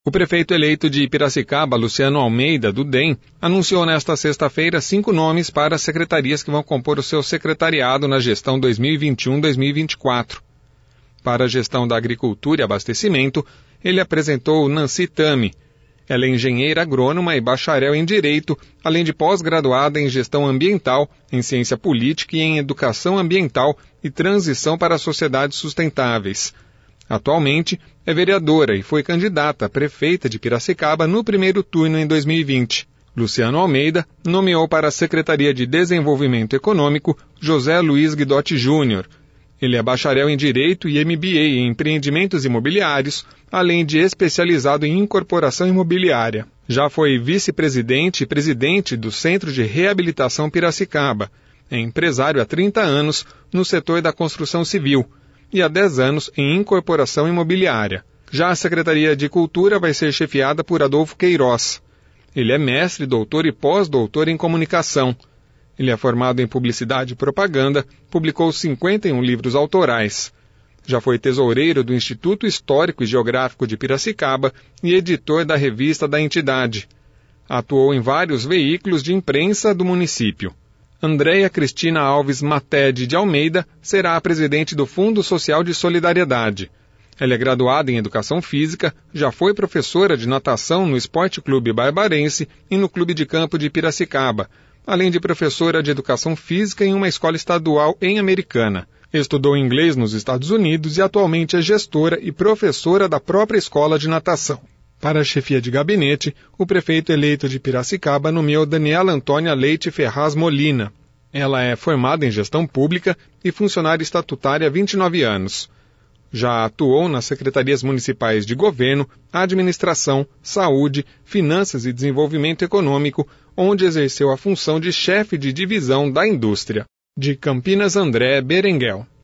O prefeito eleito de Piracicaba, Luciano Almeida, do DEM, anunciou nesta sexta-feira 5 nomes para as secretarias que vão compor o seu secretariado na gestão 2021-2024. Para a gestão da agricultura e abastecimento, ele apresentou Nancy Tami. Ela é engenheira agrônoma e bacharel em Direito, além de pós-graduada em Gestão Ambiental, em Ciência Política e em Educação Ambiental e Transição para Sociedades Sustentáveis. Atualmente, é vereadora e foi candidata a prefeita de Piracicaba no primeiro turno em 2020. Luciano Almeida nomeou para a Secretaria de Desenvolvimento Econômico José Luiz Guidotti Júnior. Ele é bacharel em Direito e MBA em Empreendimentos Imobiliários, além de especializado em incorporação imobiliária. Já foi vice-presidente e presidente do Centro de Reabilitação Piracicaba. É empresário há 30 anos no setor da construção civil e há 10 anos em incorporação imobiliária. Já a Secretaria de Cultura vai ser chefiada por Adolfo Queiroz. Ele é mestre, doutor e pós-doutor em comunicação. Ele é formado em publicidade e propaganda, publicou 51 livros autorais. Já foi tesoureiro do Instituto Histórico e Geográfico de Piracicaba e editor da revista da entidade. Atuou em vários veículos de imprensa do município. Andréia Cristina Alves Matede de Almeida será a presidente do Fundo Social de Solidariedade. Ela é graduada em Educação Física, já foi professora de natação no Esporte Clube Barbarense e no Clube de Campo de Piracicaba, além de professora de Educação Física em uma escola estadual em Americana. Estudou inglês nos Estados Unidos e atualmente é gestora e professora da própria escola de natação. Para a chefia de gabinete, o prefeito eleito de Piracicaba nomeou Daniela Antônia Leite Ferraz Molina. Ela é formada em gestão pública e funcionária estatutária há 29 anos. Já atuou nas secretarias municipais de governo, administração, saúde, finanças e desenvolvimento econômico, onde exerceu a função de chefe de divisão da indústria. De Campinas, André Berenguel.